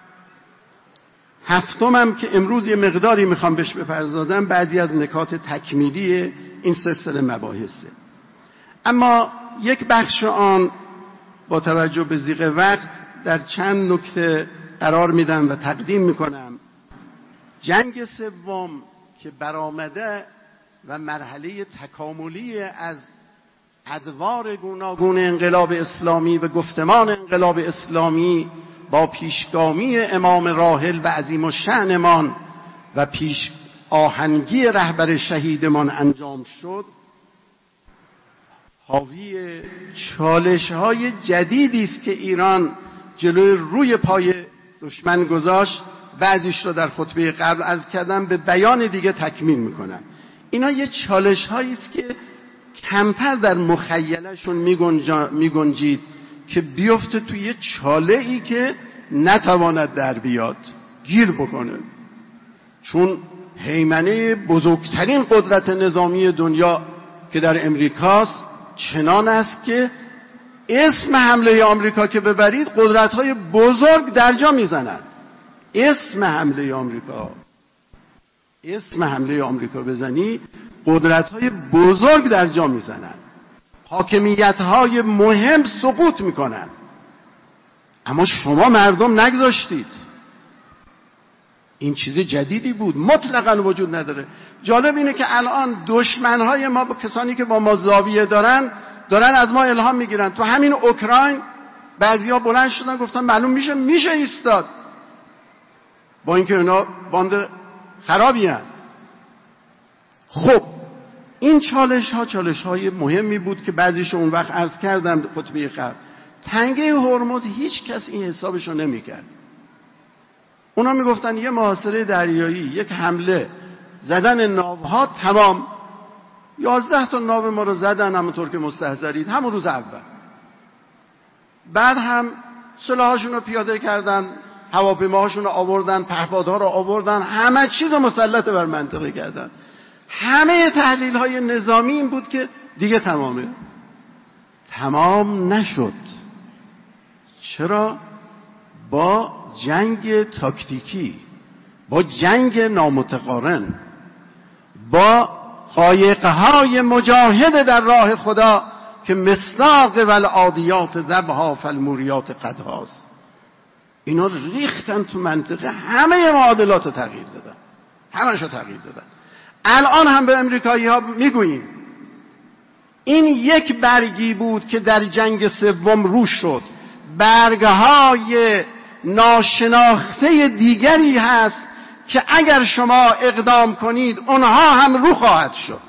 هفتمم که امروز یه مقداری میخوام بهش بپردازم، بعضی از نکات تکمیلی این سلسله مباحثه. اما یک بخش آن با توجه به ضیق وقت در چند نکته قرار میدم و تقدیم میکنم. جنگ سوم که برآمده و مرحله تکاملی از ادوار گوناگون انقلاب اسلامی و گفتمان انقلاب اسلامی با پیشگامی امام راحل و عظیم الشأنمان و پیش آهنگی رهبر شهیدمان انجام شد، حاوی چالش‌های جدیدی است که ایران جلوی روی پای دشمن گذاشت. بعضیش رو در خطبه قبل عرض کردم، به بیان دیگه تکمیل میکنم. اینا یه چالش‌هایی است که کمتر در مخیله‌شون میگنجید که بیفته توی یه چاله‌ای که نتواند در بیاد، گیر بکنه. چون هیمنه بزرگترین قدرت نظامی دنیا که در امریکاست چنان است که اسم حمله آمریکا که ببرید قدرت‌های بزرگ در جا میزنند. اسم حمله آمریکا اسم حمله آمریکا بزنی قدرت‌های بزرگ در جا میزنند، حاکمیت‌های مهم سقوط میکنند. اما شما مردم نگذاشتید. این چیز جدیدی بود، مطلقاً وجود نداره. جالب اینه که الان دشمن‌های ما با کسانی که با ما زاویه دارن دارن از ما الهام میگیرن. تو همین اوکراین بعضیا بلند شدن گفتن معلوم میشه میشه ایستاد، با اینکه اینا باند خرابی هست. خب این چالش ها چالش های مهمی بود که بعضیش اون وقت عرض کردم خطبه قبل. تنگه هرمز هیچ کس این حسابشو نمی کرد. اونا می گفتن یه محاصره دریایی، یک حمله، زدن ناوها، تمام. یازده تا ناو ما رو زدن همونطور که مستحضرید همون روز اول. بعد هم سلاحاشون رو پیاده کردن، هواپیماهاشون رو آوردن، پهپادها رو آوردن، همه چیز رو مسلط بر منطقه کردن. همه تحلیل های نظامی این بود که دیگه تمامه. تمام نشد. چرا؟ با جنگ تاکتیکی، با جنگ نامتقارن، با قایقهای مجاهد در راه خدا که مصداق والعادیات ذبحا فالموریات قدحاست. اینا ریختن تو منطقه، همه معادلات رو تغییر دادن، همه‌اش رو تغییر دادن. الان هم به امریکایی ها میگوییم این یک برگی بود که در جنگ سوم رو شد. برگهای ناشناخته دیگری هست که اگر شما اقدام کنید اونها هم رو خواهد شد.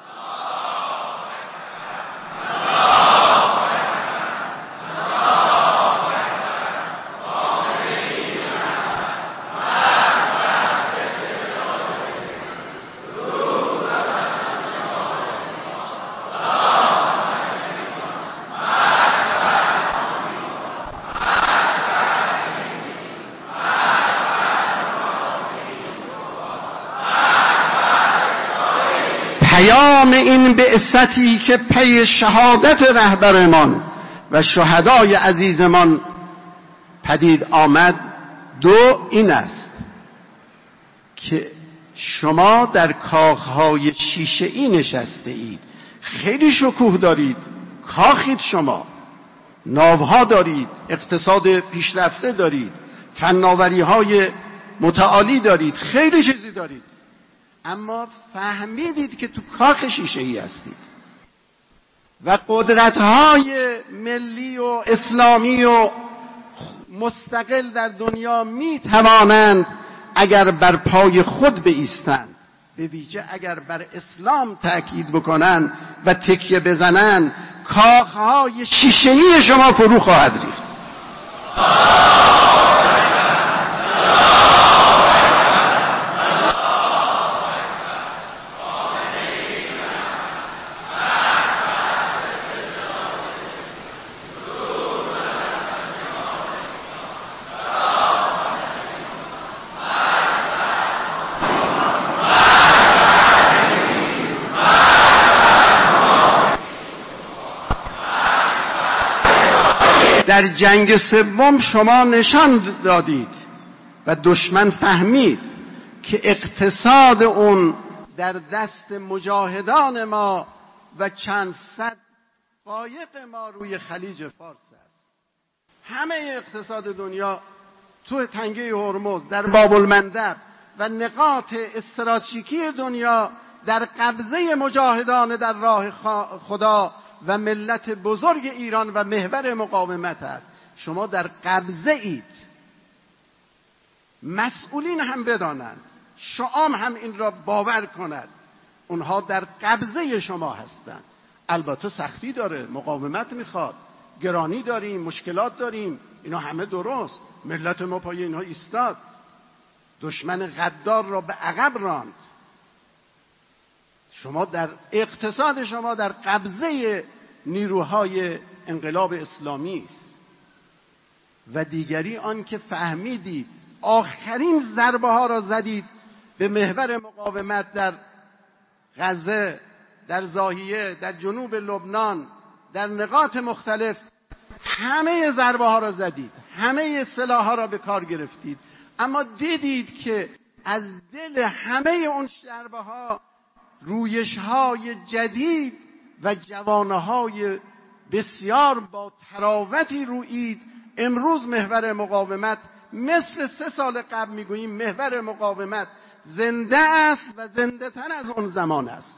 پیام این بعثتی که پی شهادت رهبرمان و شهدای عزیزمان پدید آمد دو این است که شما در کاخهای شیشه‌ای نشسته اید، خیلی شکوه دارید، کاخید، شما ناوها دارید، اقتصاد پیشرفته دارید، فناوری‌های متعالی دارید، خیلی چیزی دارید، اما فهمیدید که تو کاخ شیشه‌ای هستید و قدرت‌های ملی و اسلامی و مستقل در دنیا می توانند اگر بر پای خود بایستند، به ویژه اگر بر اسلام تأکید بکنند و تکیه بزنند، کاخهای شیشه‌ای شما فرو خواهد ریخت. در جنگ سوم شما نشان دادید و دشمن فهمید که اقتصاد اون در دست مجاهدان ما و چند صد قایق ما روی خلیج فارس است. همه اقتصاد دنیا تو تنگه هرمز، در باب المندب و نقاط استراتژیکی دنیا در قبضه مجاهدان در راه خدا و ملت بزرگ ایران و محور مقاومت است. شما در قبضه اید. مسئولین هم بدانند، شعام هم این را باور کند، اونها در قبضه شما هستند. البته سختی داره، مقاومت میخواد، گرانی داریم، مشکلات داریم، اینا همه درست. ملت ما پای اینها ایستاد، دشمن غدار را به عقب راند. شما در اقتصاد شما در قبضه نیروهای انقلاب اسلامی است. و دیگری آن که فهمیدید آخرین ضربه ها را زدید به محور مقاومت در غزه، در ضاحیه، در جنوب لبنان، در نقاط مختلف همه ضربه ها را زدید، همه سلاح ها را به کار گرفتید، اما دیدید که از دل همه اون ضربه ها رویش های جدید و جوانه های بسیار با تراوتی رویید. امروز محور مقاومت مثل سه سال قبل میگوییم محور مقاومت زنده است و زنده تر از اون زمان است.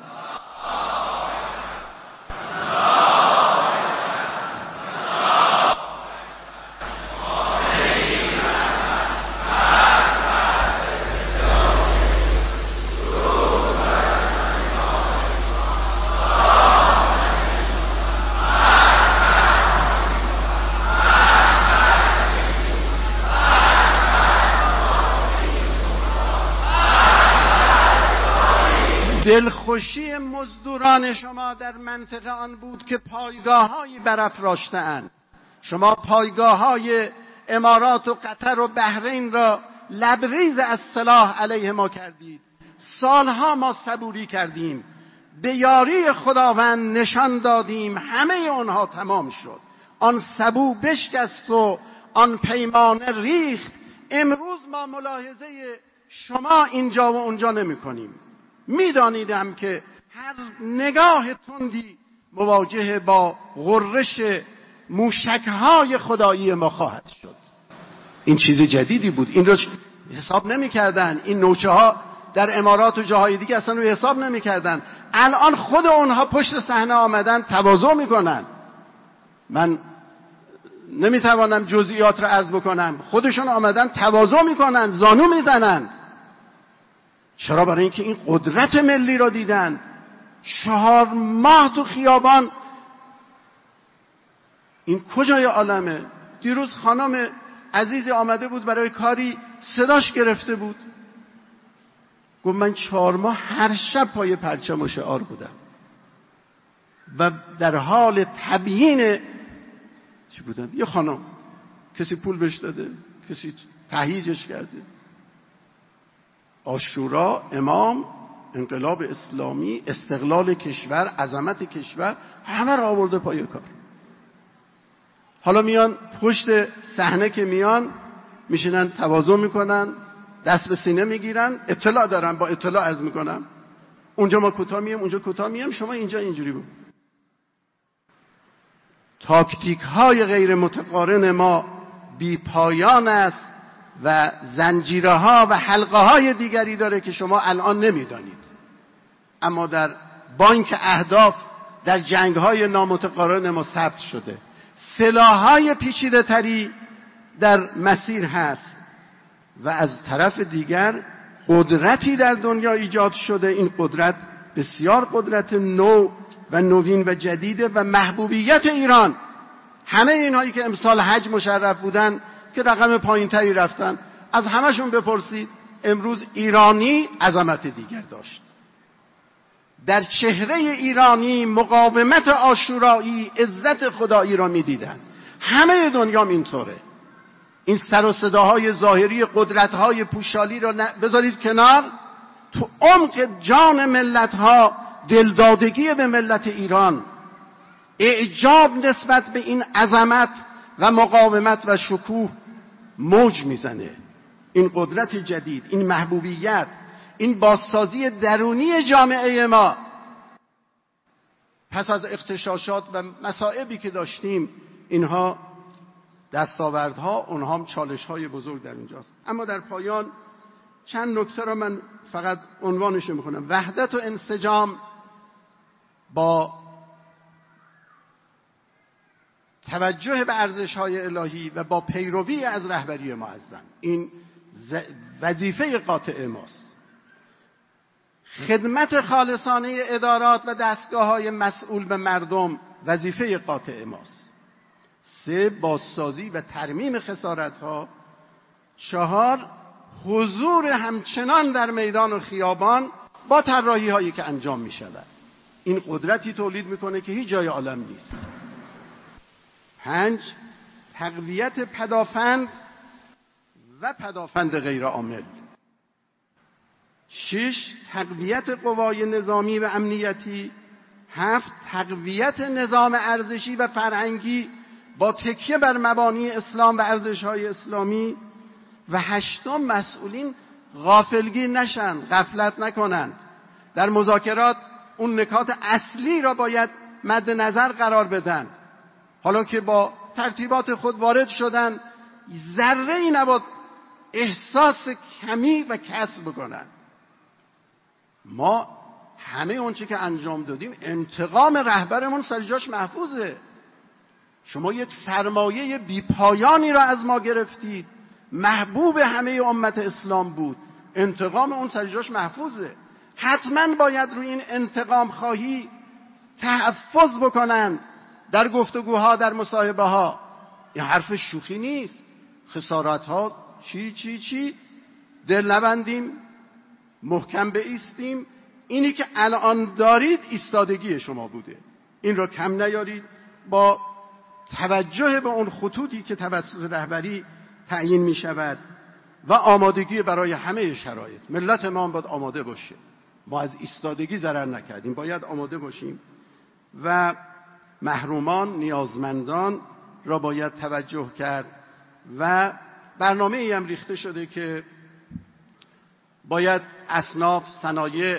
دلخوشی مزدوران شما در منطقه آن بود که پایگاه‌هایی برافراشته‌اند. شما پایگاه‌های امارات و قطر و بحرین را لبریز از سلاح علیه ما کردید. سالها ما صبوری کردیم، به یاری خداوند نشان دادیم، همه اونها تمام شد. آن سبو بشکست و آن پیمانه ریخت. امروز ما ملاحظه شما اینجا و اونجا نمی کنیم. میدانیدم که هر نگاه تندی مواجه با غرش موشکهای خدایی ما خواهد شد. این چیز جدیدی بود، این رو حساب نمی کردن. این نوچه ها در امارات و جاهای دیگه اصلا رو حساب نمی کردن. الان خود اونها پشت صحنه آمدن، تواضع می کنن. من نمی توانم جزئیات رو عرض بکنم. خودشون آمدن تواضع می کنن، زانو می زنن. چرا؟ برای اینکه این قدرت ملی را دیدن. چهار ماه تو خیابان، این کجای عالمه؟ دیروز خانم عزیزی آمده بود برای کاری، صداش گرفته بود، گفت من چهار ماه هر شب پای پرچم و شعار بودم و در حال تبیین چی بودم. یه خانم، کسی پول بهش داده، کسی تهییجش کرده. عاشورا، امام، انقلاب اسلامی، استقلال کشور، عظمت کشور، همه را آورده پای کار. حالا میان پشت صحنه که میان میشینن تواضع میکنن، دست به سینه میگیرن. اطلاع دارم، با اطلاع عرض میکنم. اونجا ما کوتاه میم، اونجا کوتاه میم، شما اینجا اینجوری بود. تاکتیک های غیر متقارن ما بی پایان است و زنجیره ها و حلقه های دیگری داره که شما الان نمیدانید. اما در بانک اهداف در جنگ های نامتقارن ما ثبت شده. سلاح های پیچیده تری در مسیر هست و از طرف دیگر قدرتی در دنیا ایجاد شده. این قدرت بسیار قدرت نو و نوین و جدیده و محبوبیت ایران، همه اینهایی که امسال حج مشرف بودن که رقم پایین تری رفتن، از همشون بپرسید امروز ایرانی عظمت دیگر داشت. در چهره ایرانی مقاومت عاشورایی، عزت خدایی را می‌دیدن. همه دنیا اینطوره. این سر و صداهای ظاهری قدرت‌های پوشالی را بذارید کنار. تو عمق جان ملت‌ها دلدادگی به ملت ایران، اعجاب نسبت به این عظمت و مقاومت و شکوه موج میزنه. این قدرت جدید، این محبوبیت، این بازسازی درونی جامعه ما پس از اغتشاشات و مصائبی که داشتیم، اینها دستاوردها، اونها هم چالش‌های بزرگ در اینجاست. اما در پایان چند نکته را من فقط عنوانش می‌کنم. وحدت و انسجام با توجه به ارزش‌های الهی و با پیروی از رهبری معظم، این وظیفه قاطع ماست. خدمت خالصانه ادارات و دستگاه‌های مسئول به مردم وظیفه قاطع ماست. سه، بازسازی و ترمیم خسارت‌ها. چهار، حضور همچنان در میدان و خیابان با طراحی‌هایی که انجام می‌شود. این قدرتی تولید می‌کنه که هیچ جای عالم نیست. پنج، تقویت پدافند و پدافند غیر عامل. شش، تقویت قوای نظامی و امنیتی. هفت، تقویت نظام ارزشی و فرهنگی با تکیه بر مبانی اسلام و ارزش‌های اسلامی. و هشتم، مسئولین غافلگیر نشن، غفلت نکنند. در مذاکرات اون نکات اصلی را باید مد نظر قرار بدن. حالا که با ترتیبات خود وارد شدن، ذره ای نباید احساس کمی و کسب بکنن. ما همه اون چی که انجام دادیم، انتقام رهبرمون سر جاش محفوظه. شما یک سرمایه بیپایانی را از ما گرفتید، محبوب همه امت اسلام بود، انتقام اون سر جاش محفوظه. حتما باید روی این انتقام خواهی تحفظ بکنند در گفتگوها، در مصاحبه ها. این حرف شوخی نیست. خسارت ها چی چی چی دل نبندیم، محکم بایستیم. اینی که الان دارید ایستادگی شما بوده، این را کم نیارید. با توجه به اون خطوطی که توسط رهبری تعیین می شود و آمادگی برای همه شرایط، ملت ما هم باید آماده باشه. ما از ایستادگی ضرر نکردیم، باید آماده باشیم و محرومان، نیازمندان را باید توجه کرد. و برنامه ای هم ریخته شده که باید اصناف، صنایع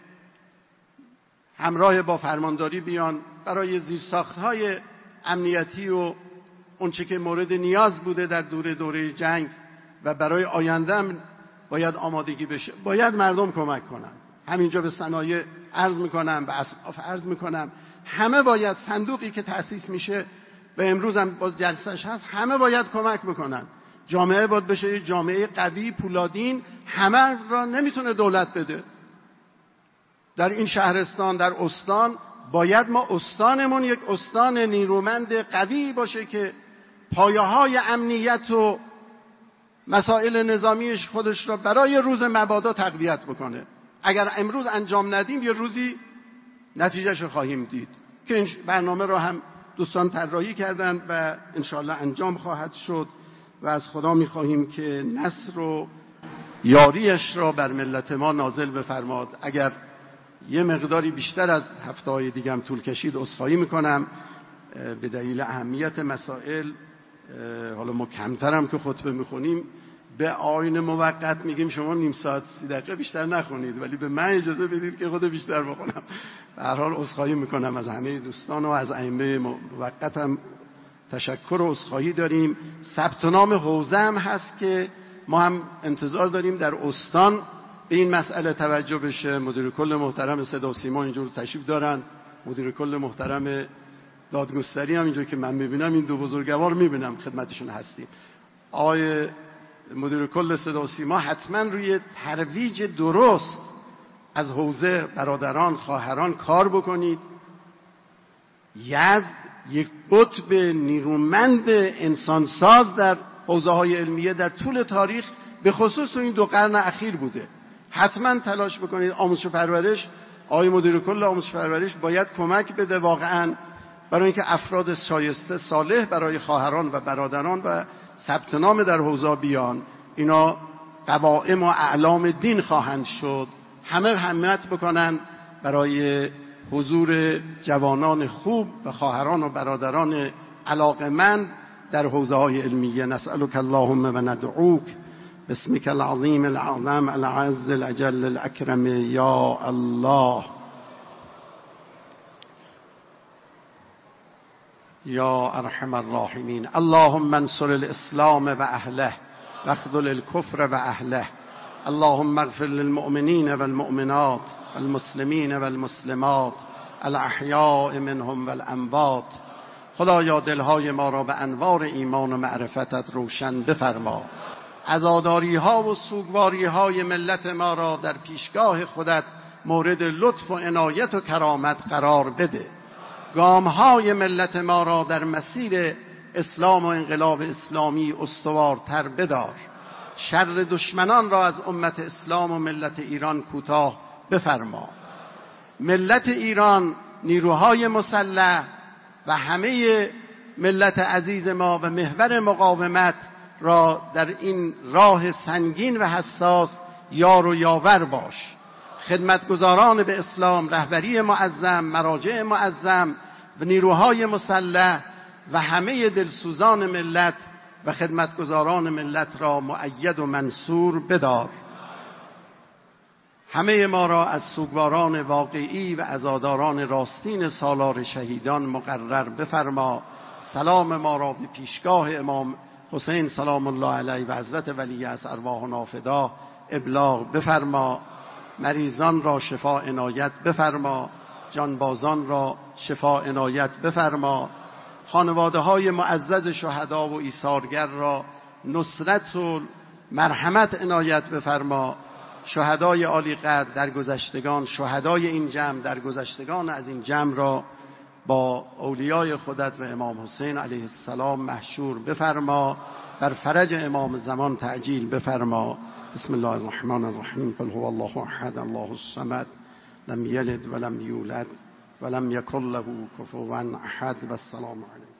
همراه با فرمانداری بیان برای زیرساخت‌های امنیتی و اون چه که مورد نیاز بوده در دوره دوره جنگ و برای آینده هم باید آمادگی بشه. باید مردم کمک کنن. همینجا به صنایع عرض میکنم، به اصناف عرض میکنم، همه باید، صندوقی که تأسیس میشه و امروز هم باز جلسش هست، همه باید کمک بکنن. جامعه باید بشه یه جامعه قوی، پولادین. همه را نمیتونه دولت بده. در این شهرستان، در استان، باید ما استانمون یک استان نیرومند قوی باشه که پایه‌های امنیت و مسائل نظامیش خودش را برای روز مبادا تقویت بکنه. اگر امروز انجام ندیم، یه روزی نتیجهش رو خواهیم دید که این برنامه را هم دوستان طراحی کردند و انشاءالله انجام خواهد شد و از خدا می‌خواهیم که نصر و یاریش را بر ملت ما نازل بفرماد. اگر یه مقداری بیشتر از هفته‌های دیگه هم طول کشید، عذرخواهی میکنم به دلیل اهمیت مسائل. حالا ما کمتر هم که خطبه میخونیم، به آیین موقت میگیم شما نیم ساعت سی دقیقه بیشتر نخونید، ولی به من اجازه بدید که خود بیشتر بخونم. به هر حال عذرخواهی میکنم از همه دوستان و از ائمه موقت هم تشکر و عذرخواهی داریم. ثبت نام حوزه هم هست که ما هم انتظار داریم در استان به این مسئله توجه بشه. مدیر کل محترم صدا و سیما اینجور تشریف دارن، مدیر کل محترم دادگستری هم اینجور که من میبینم، این دو بزرگوار میبینم خدمتشون هستیم. آقای مدیر کل صدا و سیما حتما روی ترویج درست از حوزه برادران، خواهران کار بکنید. یزد یک قطب نیرومند انسانساز در حوزه های علمیه در طول تاریخ، به خصوص تو این دو قرن اخیر بوده. حتما تلاش بکنید. آموزش و پرورش، آقای مدیر کل آموزش و پرورش باید کمک بده واقعا برای اینکه افراد شایسته صالح برای خواهران و برادران و ثبت نام در حوزه بیان. اینا قوائم و اعلام دین خواهند شد. همه همت بکنن برای حضور جوانان خوب و خواهران و برادران علاقمند در حوزه‌های علمیه. نسألك اللهم و ندعوک باسمك العظیم الاعظم العز الاجل الاکرم یا الله یا ارحم الراحمین. اللهم انصر الاسلام و اهله واخذل الكفر و اهله. اللهم اغفر للمؤمنین والمؤمنات والمسلمین والمسلمات الاحیاء منهم والاموات. خدایا دلهای ما را به انوار ایمان و معرفتت روشن بفرما. عزاداری ها و سوگواری های ملت ما را در پیشگاه خودت مورد لطف و عنایت و کرامت قرار بده. گام های ملت ما را در مسیر اسلام و انقلاب اسلامی استوارتر بدار. شر دشمنان را از امت اسلام و ملت ایران کوتاه بفرما. ملت ایران، نیروهای مسلح و همه ملت عزیز ما و محور مقاومت را در این راه سنگین و حساس یار و یاور باش. خدمتگزاران به اسلام، رهبری معظم، مراجع معظم و نیروهای مسلح و همه دلسوزان ملت و خدمتگزاران ملت را مؤید و منصور بدار. همه ما را از سوگواران واقعی و عزاداران راستین سالار شهیدان مقرر بفرما. سلام ما را به پیشگاه امام حسین سلام الله علیه و حضرت ولی از ارواحنا فدا ابلاغ بفرما. مریضان را شفا عنایت بفرما. جانبازان را شفا عنایت بفرما. خانواده های معزز شهدا و ایثارگر را نصرت و مرحمت عنایت بفرما. شهدای عالی قدر در گذشتگان، شهدای این جمع در گذشتگان از این جمع را با اولیای خودت و امام حسین علیه السلام محشور بفرما. بر فرج امام زمان تعجیل بفرما. بسم الله الرحمن الرحیم. قل هو الله احد الله الصمد لم یلد ولم یولد ولم یکن له کفوا احد. و السلام علیکم.